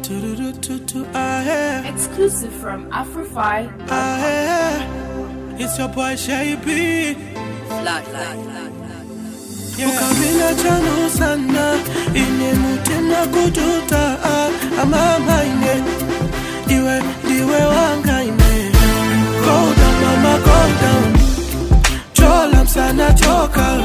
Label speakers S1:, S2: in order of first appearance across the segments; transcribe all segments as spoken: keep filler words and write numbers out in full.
S1: Exclusive from Afrofy.
S2: It's your boy Shapey.
S3: Flat, flat, flat.
S2: Ukavina chanu sana ine mutima kututa amama ine iwe diwe wanga ine. Go down mama, go down. Chola msana choka.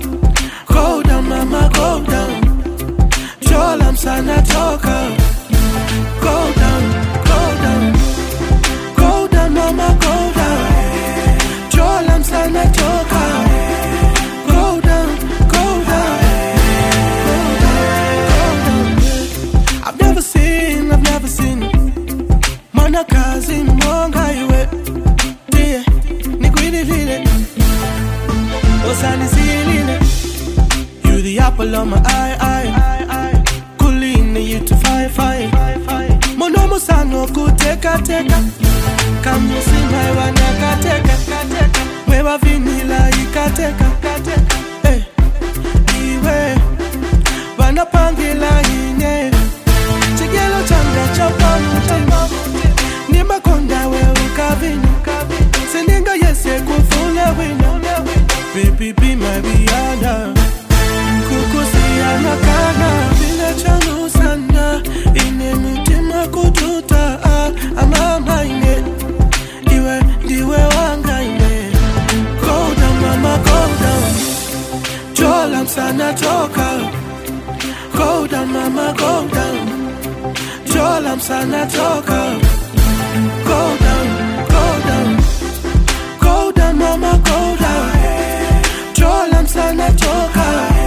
S2: Go down mama, go down. Chola msana choka. Go down, go down. Go down mama, go down. Chola msana choka. Go down, go down. Go down, go down. I've never seen, I've never seen Mana kazi mwanga iwe Tie, nikuidi vile Osani zilile. You the apple on my eye, eye. Kulini you to fire, fire. Monomo sano kuteka, teka. Kamusi maiwa nyaka, teka. Wewa vinila ikateka. Hey, iwe wanapangila inye. Chigelo changa chapa mutima. Nimba konda we ukavina. Sendinga yese kufula wina. Baby be my Rihanna. Kukusi anakana. Vina chanu sana. Ine mutima kututa. Amama ine. Iwe diwe wanga ine. Go down mama, go down. Chola msana choka. Go down mama, go down. Chola msana choka. Go down, go down. Go down mama, go down. Chola msana choka.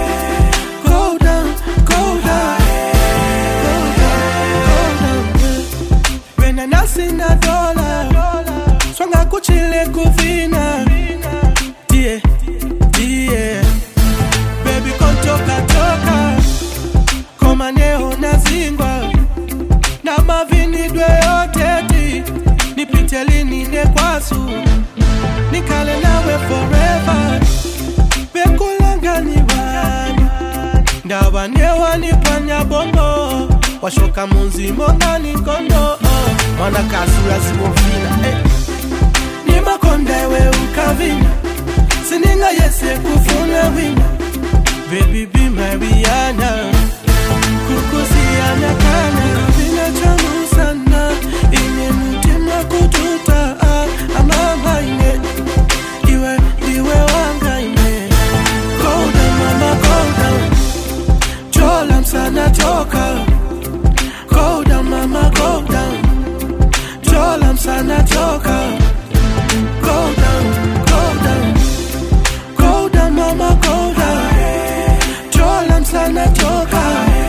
S2: Go down, go down. Go down, go down. When I nasi na dola. Swanga kuchile kuvina. Die, die. Baby kontoka toka. Koma neo na zingwa. Na mavini dwe oteti. Nipite lini ne kwasu. Nikale nawe forever. Bekulanga ni wani. Ndawa newa nipanya bongo. Washoka munzi monga ni kondo. Mana kasura siwofina. Eh. Nima kondewe ukavina. Sininga yese kufuna wina. Baby be my Rihanna. Kukusi anakana. Vina chanu sana. Ine mutima kututa. Amama ine. Iwe, iwe wanga ine. Go down mama, go down. Chola msana choka. Go down mama, go down. Chola msana choka. Go down, go down. Go down mama, go down. Chola msana choka.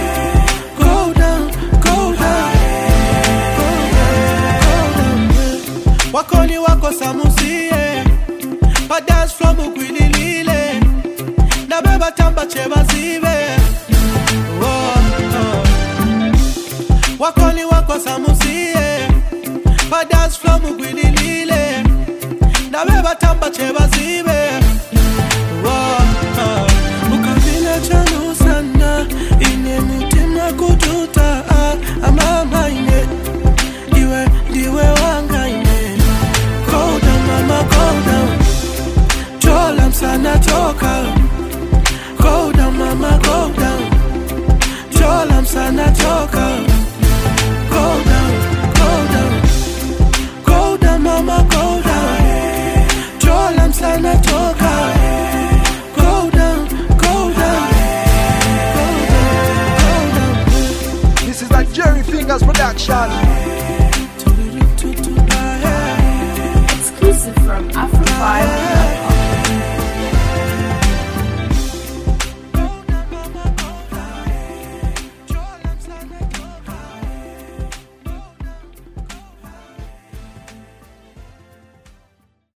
S2: Go down, go down. Go down, go down. Wakoni wako samusie. Pa dance from ukwililile. Na beba tamba cheba zive. Oh, oh. Wakoni wako samusie. Pa dance from ukwililile. Na beba tamba cheba zive. Oh, oh. Ukavina chanu sana. Ine mutima kututa. Amama ine. Iwe, diwe wanga ine. Go down mama, go down. Chola msana choka. Go down mama, go down. Chola msana choka. Go down, go down. Go down mama, go down. Chola msana choka. Go down, go down. Go down, go down.
S4: This is like Jerry Fingers Production.